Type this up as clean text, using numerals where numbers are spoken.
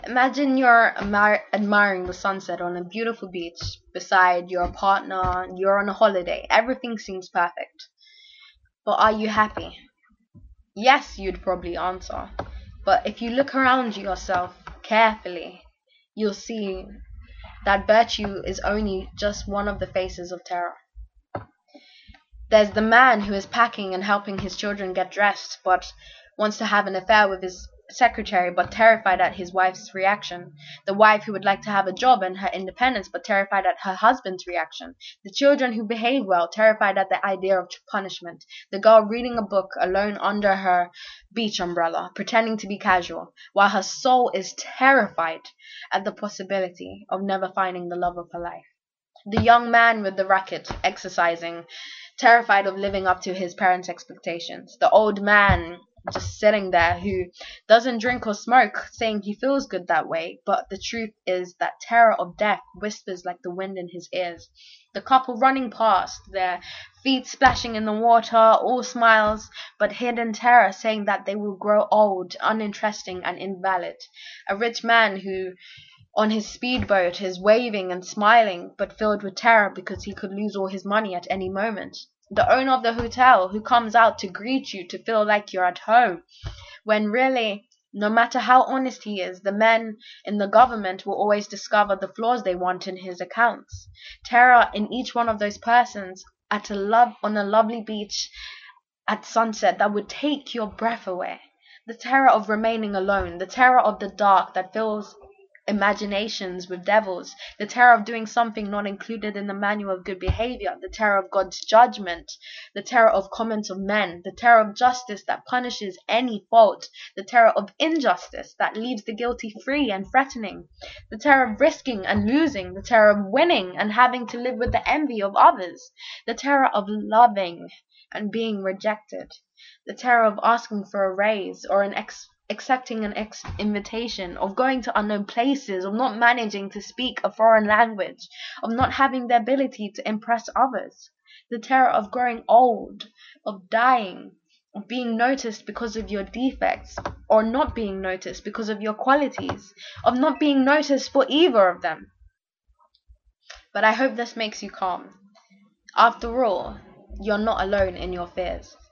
Imagine you're admiring the sunset on a beautiful beach beside your partner, you're on a holiday. Everything seems perfect. But are you happy? Yes, you'd probably answer. But if you look around yourself carefully, you'll see that virtue is only just one of the faces of terror. There's the man who is packing and helping his children get dressed, but wants to have an affair with his secretary, but terrified at his wife's reaction. The wife who would like to have a job and her independence, but terrified at her husband's reaction. The children who behave well, terrified at the idea of punishment. The girl reading a book alone under her beach umbrella, pretending to be casual, while her soul is terrified at the possibility of never finding the love of her life. The young man with the racket, exercising, terrified of living up to his parents' expectations. The old man just sitting there who doesn't drink or smoke, saying he feels good that way, but the truth is that terror of death whispers like the wind in his ears. The couple running past, their feet splashing in the water, all smiles, but hidden terror saying that they will grow old, uninteresting, and invalid. A rich man who on his speedboat is waving and smiling, but filled with terror because he could lose all his money at any moment. The owner of the hotel who comes out to greet you to feel like you're at home, when really, no matter how honest he is, the men in the government will always discover the flaws they want in his accounts. Terror in each one of those persons on a lovely beach at sunset that would take your breath away. The terror of remaining alone, the terror of the dark that fills imaginations with devils, the terror of doing something not included in the manual of good behavior, the terror of God's judgment, the terror of comments of men, the terror of justice that punishes any fault, the terror of injustice that leaves the guilty free and threatening, the terror of risking and losing, the terror of winning and having to live with the envy of others, the terror of loving and being rejected, the terror of asking for a raise or accepting an invitation, of going to unknown places, of not managing to speak a foreign language, of not having the ability to impress others, the terror of growing old, of dying, of being noticed because of your defects, or not being noticed because of your qualities, of not being noticed for either of them. But I hope this makes you calm. After all, you're not alone in your fears.